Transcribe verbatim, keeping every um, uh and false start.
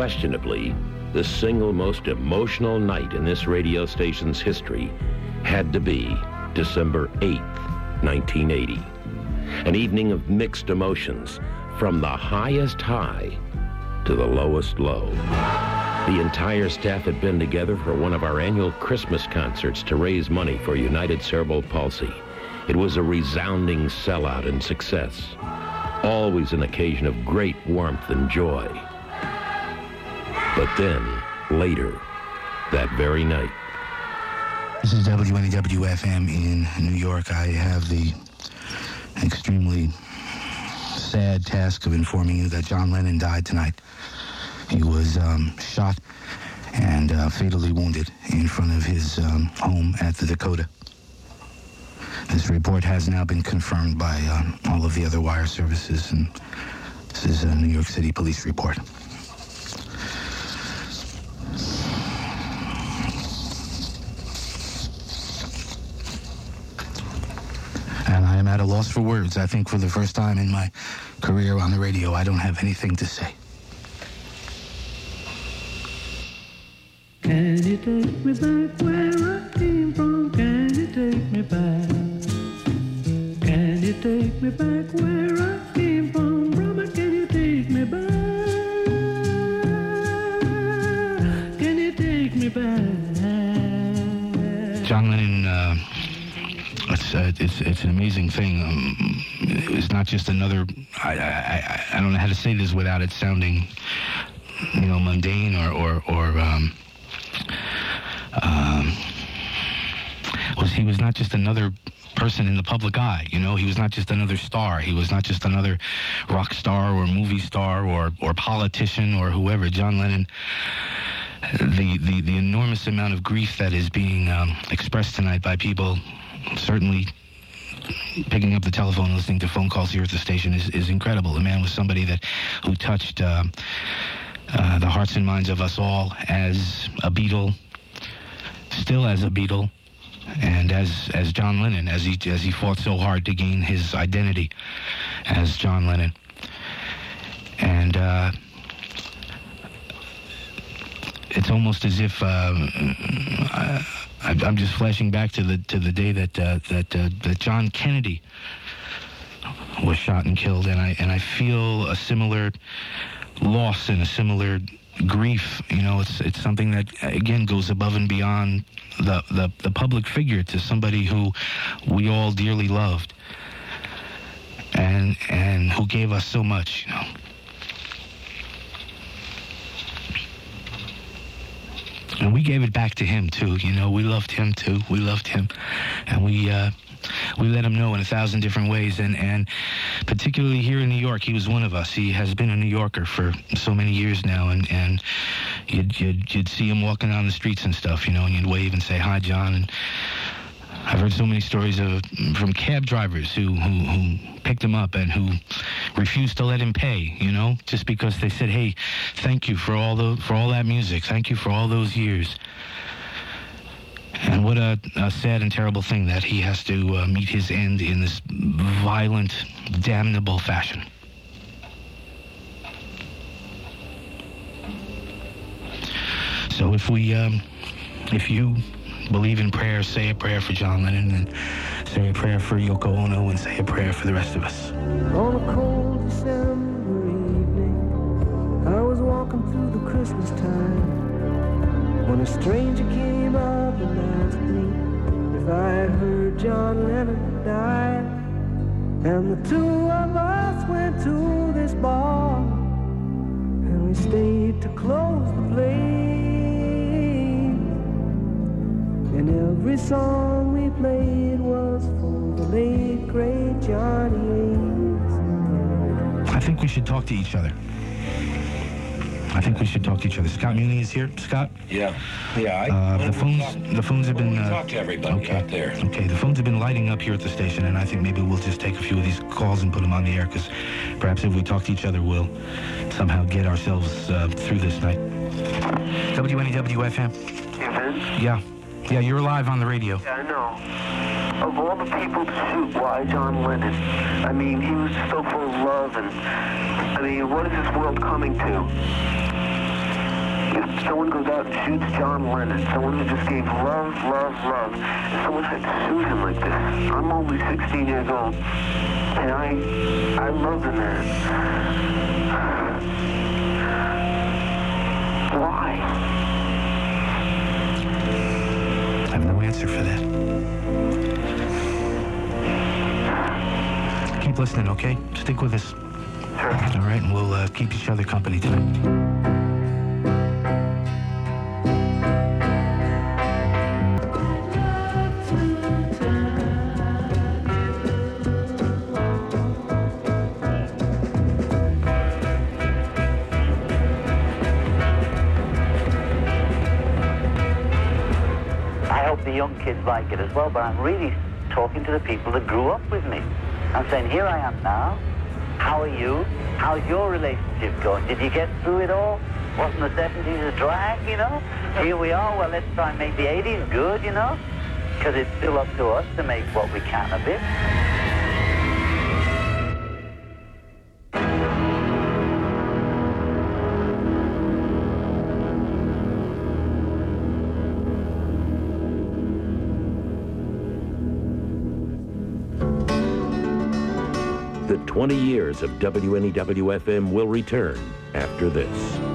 Unquestionably, the single most emotional night in this radio station's history had to be December eighth, nineteen eighty. An evening of mixed emotions, from the highest high to the lowest low. The entire staff had been together for one of our annual Christmas concerts to raise money for United Cerebral Palsy. It was a resounding sellout and success. Always an occasion of great warmth and joy. But then, later, that very night. This is W N E W F M in New York. I have the extremely sad task of informing you that John Lennon died tonight. He was um, shot and uh, fatally wounded in front of his um, home at the Dakota. This report has now been confirmed by um, all of the other wire services, and this is a New York City police report. And I am at a loss for words. I think for the first time in my career on the radio, I don't have anything to say. Can you take me back where I came from? Can you take me back? Can you take me back where I came from? Brother, can you take me back? Can you take me back? John Lennon, uh, it's, uh, it's it's an amazing thing. Um, it's not just another, I, I, I don't know how to say this without it sounding, you know, mundane or, or, or um, um, was he was not just another person in the public eye, you know. He was not just another star. He was not just another rock star or movie star or, or politician or whoever. John Lennon, the, the, the enormous amount of grief that is being um, expressed tonight by people, certainly picking up the telephone and listening to phone calls here at the station is, is incredible. The man was somebody that who touched uh, uh, the hearts and minds of us all as a Beatle, still as a Beatle, and as as John Lennon, as he as he fought so hard to gain his identity as John Lennon. And uh, it's almost as if uh, I, I'm just flashing back to the to the day that uh, that uh, that John Kennedy was shot and killed, and I and I feel a similar loss and a similar grief. You know, it's it's something that again goes above and beyond the, the the public figure to somebody who we all dearly loved and and who gave us so much, you know. And we gave it back to him too, you know. We loved him too. We loved him, and we uh, we let him know in a thousand different ways. And, and particularly here in New York, he was one of us. He has been a New Yorker for so many years now, and and you'd you'd, you'd see him walking down the streets and stuff, you know, and you'd wave and say hi, John. And I've heard so many stories of from cab drivers who who, who picked him up and who refused to let him pay, you know, just because they said, hey, thank you for all the for all that music, thank you for all those years. And what a, a sad and terrible thing that he has to uh, meet his end in this violent, damnable fashion. So if we, um, if you believe in prayer, say a prayer for John Lennon, and say a prayer for Yoko Ono, and say a prayer for the rest of us. On a cold December evening, I was walking through the Christmas time, when a stranger came up and asked me if I had heard John Lennon die. And the two of us went to this bar, and we stayed to close the place. And every song we played was for the late, great Johnny Ace. I think we should talk to each other. I think we should talk to each other. Scott Muni is here. Scott? Yeah. Yeah. I, uh, the phones talk, the phones have been... Uh, uh, talk to everybody okay. out there. Okay, the phones have been lighting up here at the station, and I think maybe we'll just take a few of these calls and put them on the air, because perhaps if we talk to each other, we'll somehow get ourselves uh, through this night. W N E W F M. Hey, Vince? Yeah. Yeah, you're live on the radio. Yeah, I know. Of all the people to shoot, why John Lennon? I mean, he was so full of love, and I mean, what is this world coming to? shoot, someone goes out and shoots John Lennon, someone who just gave love, love, love, and someone had to shoot him like this. I'm only sixteen years old, and I, I love the man. Why? I have no answer for that. Keep listening, okay? Stick with us. Sure. All right, and we'll uh, keep each other company tonight. The young kids like it as well, but I'm really talking to the people that grew up with me. I'm saying, here I am now. How are you? How's your relationship going? Did you get through it all? Wasn't the seventies a drag, you know? Here we are. Well, let's try and make the eighties good, you know? Because it's still up to us to make what we can of it. The twenty years of W N E W F M will return after this.